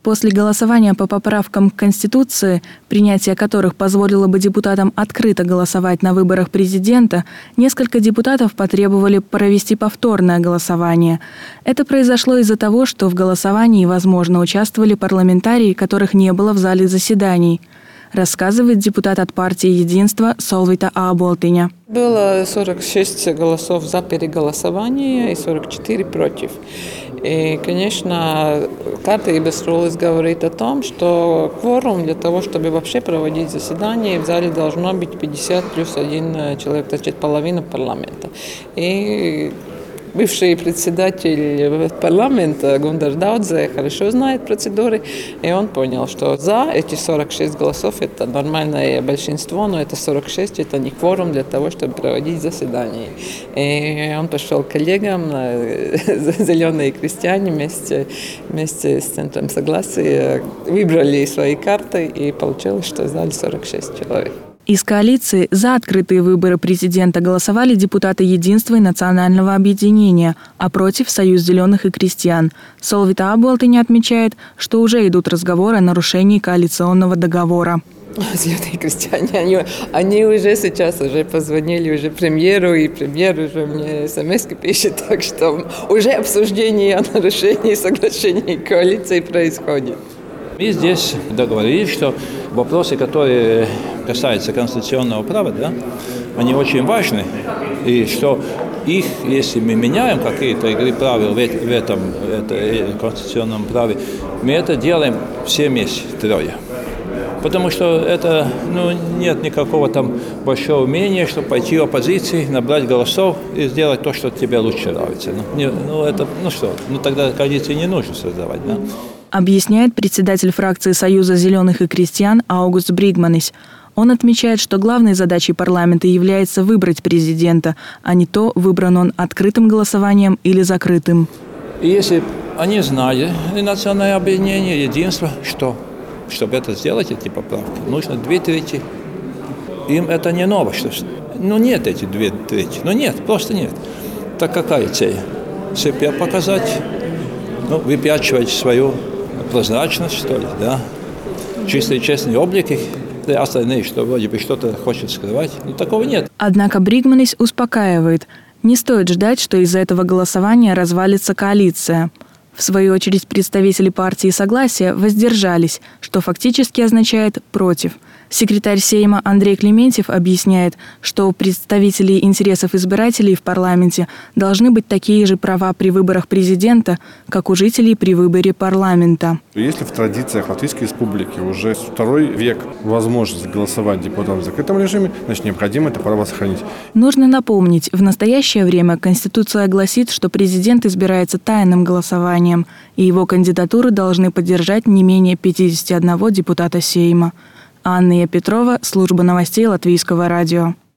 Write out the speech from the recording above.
После голосования по поправкам к Конституции, принятие которых позволило бы депутатам открыто голосовать на выборах президента, несколько депутатов потребовали провести повторное голосование. Это произошло из-за того, что в голосовании, возможно, участвовали парламентарии, которых не было в зале заседаний, рассказывает депутат от партии «Единство» Solvita Aaboltiņa. Было 46 голосов за переголосование и 44 против. И, конечно, kārtības rulis говорит о том, что кворум для того, чтобы вообще проводить заседание, в зале должно быть 50 плюс 1 человек, значит, половина парламента. И бывший председатель парламента Гундар Даудзе хорошо знает процедуры, и он понял, что за эти 46 голосов это нормальное большинство, но это 46, это не кворум для того, чтобы проводить заседание. И он пошел к коллегам, «Зеленые крестьяне» вместе с Центром согласия выбрали свои карты, и получилось, что в зале 46 человек. Из коалиции за открытые выборы президента голосовали депутаты «Единства» и Национального объединения, а против «Союз зеленых и крестьян». Solvita Aaboltiņa отмечает, что уже идут разговоры о нарушении коалиционного договора. Зеленые крестьяне, они уже сейчас позвонили уже премьеру, и премьер уже мне смс-ки пишет, так что уже обсуждение о нарушении соглашений коалиции происходит. Мы здесь договорились, что вопросы, которые касаются конституционного права, да, они очень важны. И что их, если мы меняем какие-то игры правил в этом конституционном праве, мы это делаем все вместе, трое. Потому что это, нет никакого там большого умения, чтобы пойти в оппозиции, набрать голосов и сделать то, что тебе лучше нравится. Тогда коалиции не нужно создавать, да? Объясняет председатель фракции Союза зеленых и крестьян Augusts Brīgmanis. Он отмечает, что главной задачей парламента является выбрать президента, а не то, выбран он открытым голосованием или закрытым. И если они знали, и Национальное объединение, Единство, что, чтобы это сделать, эти поправки, нужно 2/3. Им это не ново. Нет эти 2/3. Нет, просто нет. Так какая цель? Себе показать, выпячивать свою прозрачность, что ли, да? Чистый, честный облик, и остальные, что вроде бы что-то хочет скрывать. Такого нет. Однако Brīgmanis успокаивает. Не стоит ждать, что из-за этого голосования развалится коалиция. В свою очередь представители партии «Согласие» воздержались, что фактически означает «против». Секретарь Сейма Андрей Клементьев объясняет, что у представителей интересов избирателей в парламенте должны быть такие же права при выборах президента, как у жителей при выборе парламента. Если в традициях Латвийской Республики уже 2 век возможность голосовать депутатам в закрытом режиме, значит, необходимо это право сохранить. Нужно напомнить, в настоящее время Конституция гласит, что президент избирается тайным голосованием, и его кандидатуры должны поддержать не менее 51 депутата Сейма. Анна Петрова, служба новостей Латвийского радио.